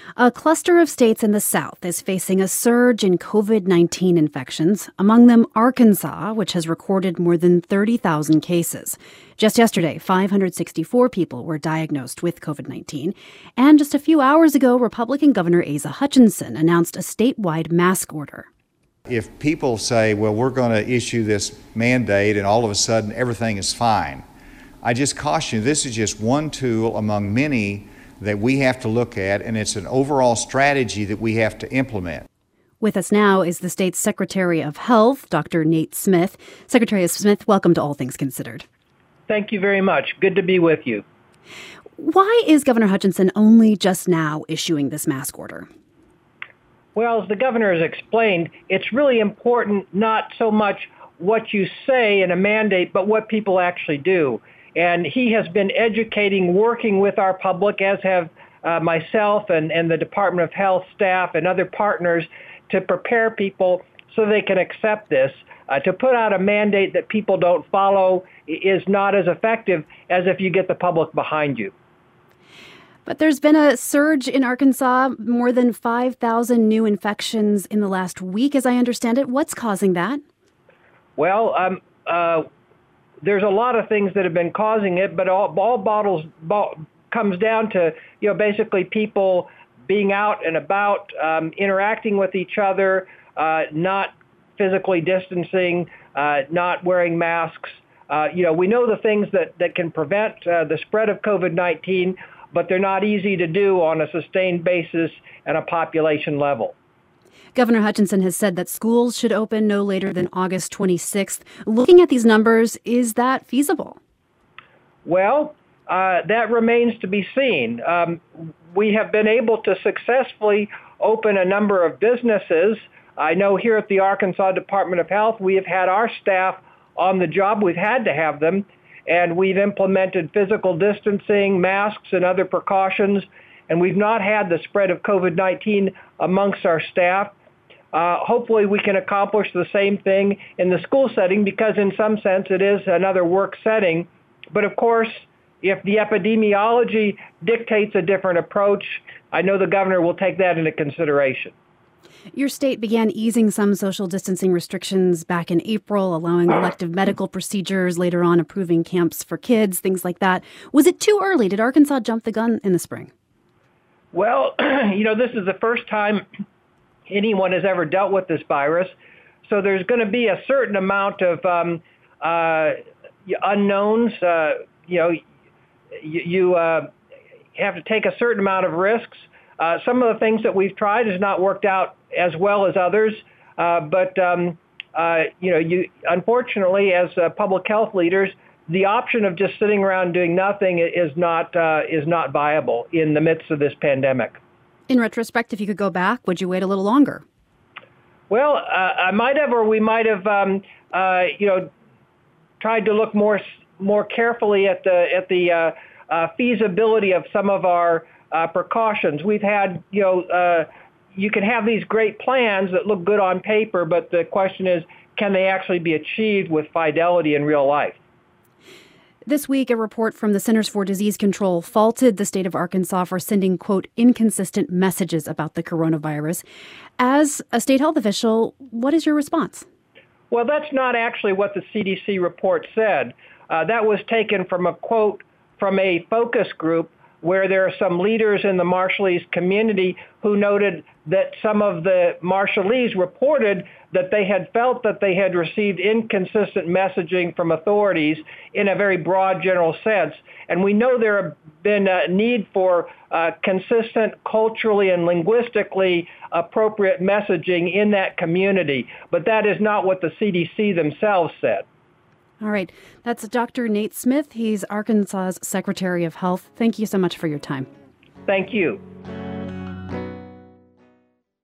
A cluster of states in the South is facing a surge in COVID-19 infections, among them Arkansas, which has recorded more than 30,000 cases. Just yesterday, 564 people were diagnosed with COVID-19. And just a few hours ago, Republican Governor Asa Hutchinson announced a statewide mask order. If people say, well, we're going to issue this mandate and all of a sudden everything is fine, I just caution you, this is just one tool among many that we have to look at, and it's an overall strategy that we have to implement. With us now is the state's Secretary of Health, Dr. Nate Smith. Secretary Smith, welcome to All Things Considered. Thank you very much. Good to be with you. Why is Governor Hutchinson only just now issuing this mask order? Well, as the governor has explained, it's really important not so much what you say in a mandate, but what people actually do. And he has been educating, working with our public, as have myself and the Department of Health staff and other partners, to prepare people so they can accept this. To put out a mandate that people don't follow is not as effective as if you get the public behind you. But there's been a surge in Arkansas, more than 5,000 new infections in the last week, as I understand it. What's causing that? Well, there's a lot of things that have been causing it, but all comes down to, basically people being out and about, interacting with each other, not physically distancing, not wearing masks. We know the things that can prevent the spread of COVID-19, but they're not easy to do on a sustained basis at a population level. Governor Hutchinson has said that schools should open no later than August 26th. Looking at these numbers, is that feasible? Well, that remains to be seen. We have been able to successfully open a number of businesses. I know here at the Arkansas Department of Health, we have had our staff on the job. We've had to have them, and we've implemented physical distancing, masks, and other precautions, and we've not had the spread of COVID-19 amongst our staff. Hopefully we can accomplish the same thing in the school setting, because in some sense it is another work setting. But of course, if the epidemiology dictates a different approach, I know the governor will take that into consideration. Your state began easing some social distancing restrictions back in April, allowing elective medical procedures, later on approving camps for kids, things like that. Was it too early? Did Arkansas jump the gun in the spring? Well, this is the first time anyone has ever dealt with this virus. So there's going to be a certain amount of unknowns. You have to take a certain amount of risks. Some of the things that we've tried has not worked out as well as others. But unfortunately, as public health leaders, the option of just sitting around doing nothing is not viable in the midst of this pandemic. In retrospect, if you could go back, would you wait a little longer? Well, I might have, or we might have, tried to look more carefully at the feasibility of some of our precautions. We've had, you can have these great plans that look good on paper, but the question is, can they actually be achieved with fidelity in real life? This week, a report from the Centers for Disease Control faulted the state of Arkansas for sending, quote, inconsistent messages about the coronavirus. As a state health official, what is your response? Well, that's not actually what the CDC report said. That was taken from a quote from a focus group where there are some leaders in the Marshallese community who noted that some of the Marshallese reported that they had felt that they had received inconsistent messaging from authorities in a very broad general sense. And we know there have been a need for consistent, culturally and linguistically appropriate messaging in that community. But that is not what the CDC themselves said. All right. That's Dr. Nate Smith. He's Arkansas's Secretary of Health. Thank you so much for your time. Thank you.